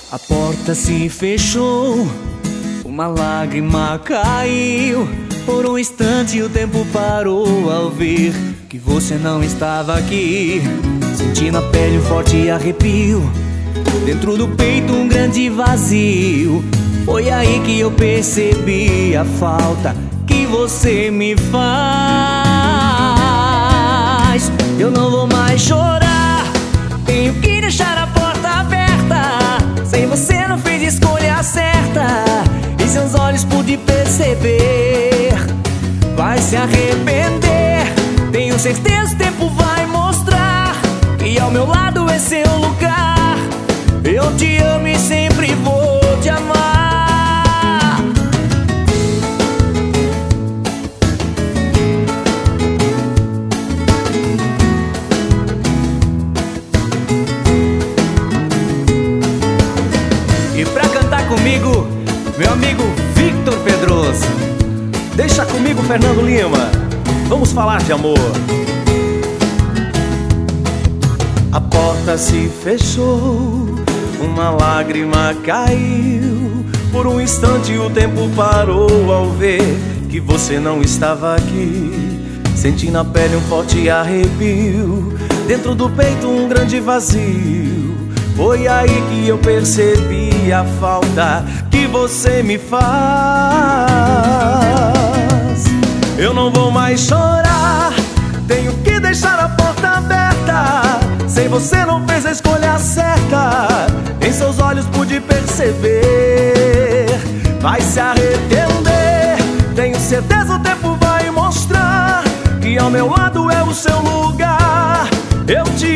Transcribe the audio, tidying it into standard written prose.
A porta se fechou, uma lágrima caiu. Por um instante o tempo parou ao ver que você não estava aqui. Senti na pele um forte arrepio, dentro do peito um grande vazio. Foi aí que eu percebi a falta que você me faz. Eu não vou mais chorar, tenho que deixar a porta aberta. Sem você não fiz escolha certa, em seus olhos pude perceber. Vai se arrepender, tenho certeza o tempo vai mostrar que ao meu lado é seu lugar. Eu te amo e sempre vou te amar. E pra cantar comigo, meu amigo Victor Pedroso. Deixa comigo, Fernando Lima. Vamos falar de amor. A porta se fechou, uma lágrima caiu. Por um instante o tempo parou ao ver que você não estava aqui. Senti na pele um forte arrepio, dentro do peito um grande vazio. Foi aí que eu percebi a falta que você me faz. Eu não vou mais chorar, tenho que deixar a porta aberta. Sem você não fez a escolha certa, em seus olhos pude perceber. Vai se arrepender, tenho certeza o tempo vai mostrar que ao meu lado é o seu lugar. Eu te